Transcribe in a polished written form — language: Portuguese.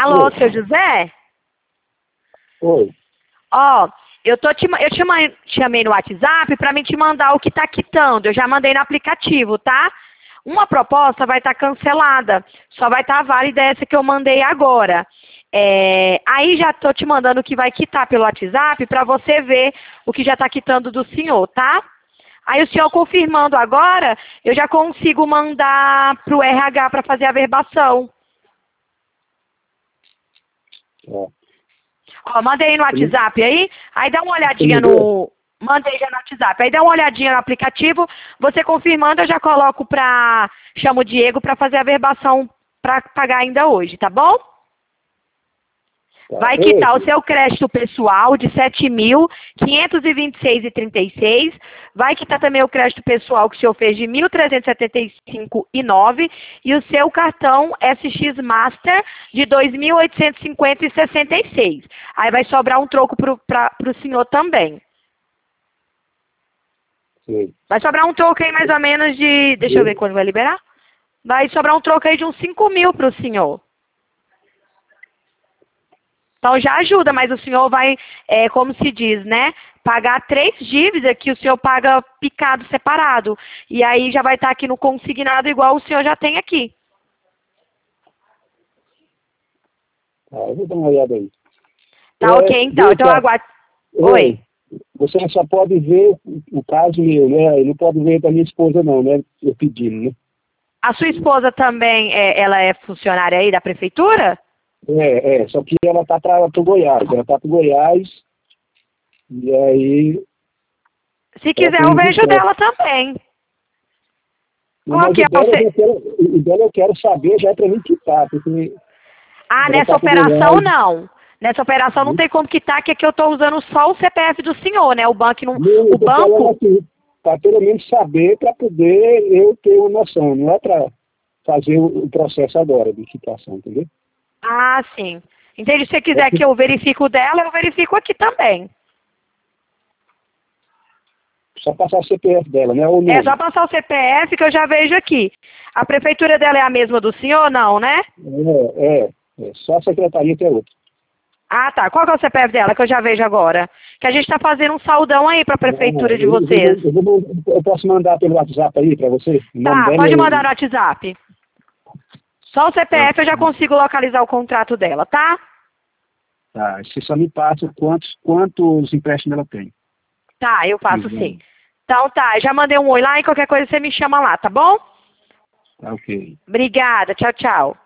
Alô, Oi. seu José? Oi. Ó, chamei no WhatsApp para mim te mandar o que tá quitando. Eu já mandei no aplicativo, tá? Uma proposta vai estar cancelada. Só vai estar válida essa que eu mandei agora. Aí já tô te mandando o que vai quitar pelo WhatsApp para você ver o que já tá quitando do senhor, tá? Aí o senhor confirmando agora, eu já consigo mandar pro RH para fazer a verbação. Ó. Ó, mandei no WhatsApp aí dá uma olhadinha Entendeu? no... Mandei já no WhatsApp, aí dá uma olhadinha no aplicativo, você confirmando, eu já coloco chamo o Diego para fazer a verbação para pagar ainda hoje, tá bom? Tá. Vai Oi. quitar o seu crédito pessoal de 7.526,36. Vai quitar também o crédito pessoal que o senhor fez de 1.375,9 e o seu cartão SX Master de 2.850,66. Aí vai sobrar um troco pro senhor também. Sim. Vai sobrar um troco aí mais ou menos de... Deixa eu ver quando vai liberar. Vai sobrar um troco aí de uns 5.000 pro senhor. Então já ajuda, mas o senhor vai, como se diz, né? Pagar 3 dívidas que o senhor paga picado, separado. E aí já vai estar aqui no consignado igual o senhor já tem aqui. Tá, eu vou dar uma olhada aí. Tá ok, então. Então eu aguardo. Oi. Você só pode ver o caso meu, né? Não pode ver da minha esposa não, né? Eu pedindo, né? A sua esposa também, ela é funcionária aí da prefeitura? Só que ela tá para o Goiás. Ela tá para o Goiás e aí... Se ela quiser tem eu um vejo visto. dela também. Não, Qual mas que é o dela eu quero saber já para mim quitar, porque Ah, ela nessa tá para o operação Goiás. não. Nessa operação não tem como quitar, que aqui eu estou usando só o CPF do senhor, né? O banco não... Não, eu O tô falando banco... assim, para pelo menos saber, para poder eu ter uma noção, não é para fazer o processo agora de quitação, entendeu? Ah, sim. Entendi. Se você quiser que eu verifique o dela, eu verifico aqui também. Só passar o CPF dela, né? Ou É não. só passar o CPF que eu já vejo aqui. A prefeitura dela é a mesma do senhor, não, né? Só a secretaria que é outra. Ah, tá. Qual que é o CPF dela que eu já vejo agora? Que a gente está fazendo um saldão aí para a Não, prefeitura de vocês. eu posso mandar pelo WhatsApp aí para você? O nome Tá, dela pode mandar no WhatsApp. Só o CPF eu já consigo localizar o contrato dela, tá? Tá, você só me passa quantos empréstimos ela tem. Tá, eu faço sim. Uhum. Então tá, já mandei um oi lá e qualquer coisa você me chama lá, tá bom? Tá, ok. Obrigada, tchau, tchau.